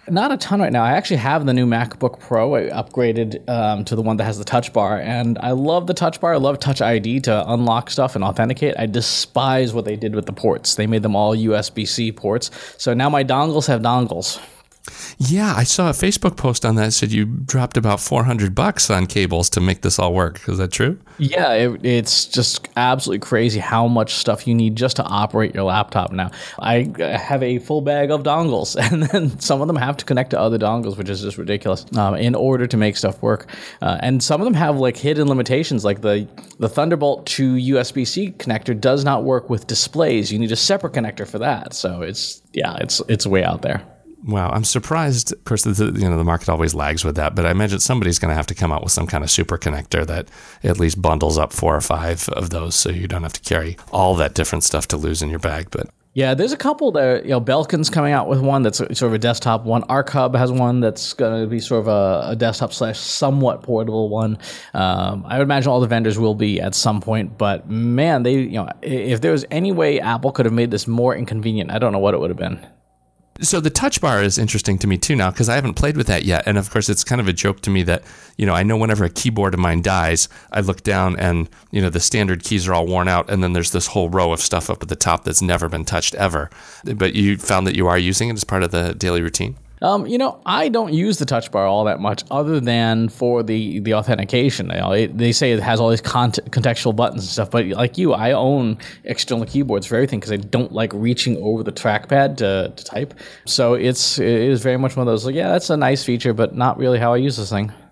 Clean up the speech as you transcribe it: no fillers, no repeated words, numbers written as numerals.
Not a ton right now. I actually have the new MacBook Pro. I upgraded to the one that has the Touch Bar, and I love the Touch Bar. I love Touch ID to unlock stuff and authenticate. I despise what they did with the ports. They made them all USB-C ports, so now my dongles have dongles. Yeah, I saw a Facebook post on that that said you dropped about $400 on cables to make this all work. Is that true? Yeah, it's just absolutely crazy how much stuff you need just to operate your laptop now. I have a full bag of dongles, and then some of them have to connect to other dongles, which is just ridiculous, in order to make stuff work. And some of them have like hidden limitations, like the Thunderbolt to USB-C connector does not work with displays. You need a separate connector for that. So it's way out there. Wow, I'm surprised. Of course, the market always lags with that, but I imagine somebody's going to have to come out with some kind of super connector that at least bundles up 4 or 5 of those, so you don't have to carry all that different stuff to lose in your bag. But yeah, there's a couple there. Belkin's coming out with one that's sort of a desktop one. ArcHub has one that's going to be sort of a desktop / somewhat portable one. I would imagine all the vendors will be at some point, but man, if there was any way Apple could have made this more inconvenient, I don't know what it would have been. So the Touch Bar is interesting to me too now, because I haven't played with that yet. And of course, it's kind of a joke to me that, I know whenever a keyboard of mine dies, I look down and, the standard keys are all worn out. And then there's this whole row of stuff up at the top that's never been touched ever. But you found that you are using it as part of the daily routine? I don't use the Touch Bar all that much other than for the authentication. They say it has all these contextual buttons and stuff, but like you, I own external keyboards for everything because I don't like reaching over the trackpad to type. So it is very much one of those, like, yeah, that's a nice feature, but not really how I use this thing.